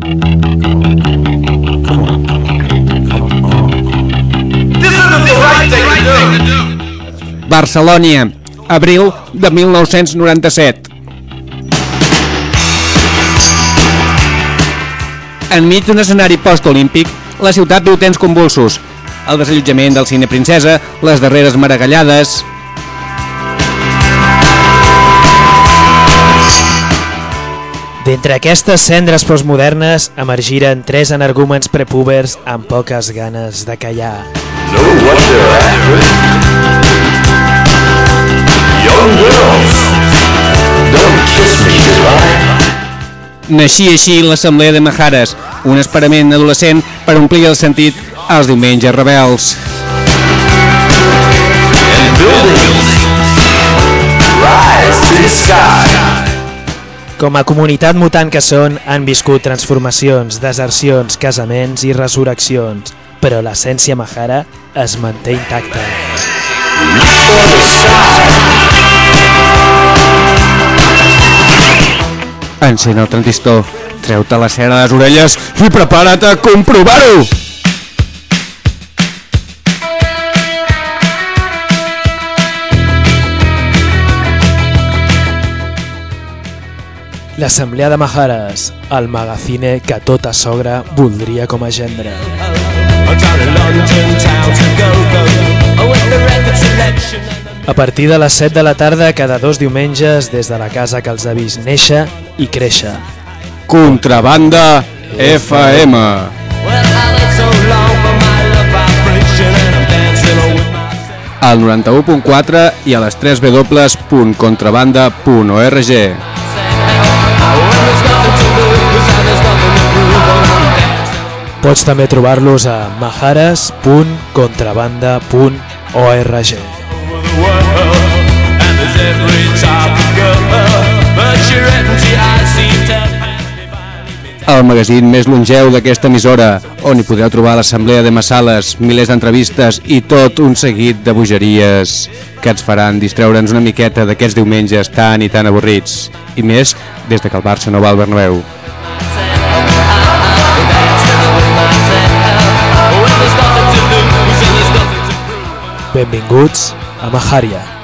Barcelona, abril de 1997. Enmig d'un escenari postolímpic, la ciutat viu temps convulsos. El desallotjament del Cine Princesa, les darreres maragallades... D'entre aquestes cendres postmodernes emergiren tres energúmens prepúbers amb poques ganes de callar. Naixia així l'Assemblea de Majares, un experiment adolescent per omplir el sentit als diumenges rebels. Com a comunitat mutant que són, han viscut transformacions, desercions, casaments i resurreccions, però l'essència majara es manté intacta. Encén el transistor, treu-te la cera de les orelles i prepara't a comprovar-ho! L'Assemblea de Majares, el magazine que tota sogra voldria com a gendre. A partir de les 7 de la tarda cada 2 diumenges des de la casa que els ha vist néixer i créixer. Contrabanda FM. Al 91.4 i a les 3 www.contrabanda.org. Pots també trobar-los a majares.contrabanda.org. El magazín més longeu d'aquesta emissora, on hi podreu trobar l'Assemblea de Massales, milers d'entrevistes i tot un seguit de bogeries que ens faran distreure'ns una miqueta d'aquests diumenges tan i tan avorrits. I més des de que el Barça no va al Bernabéu. Benvinguts a Majaria.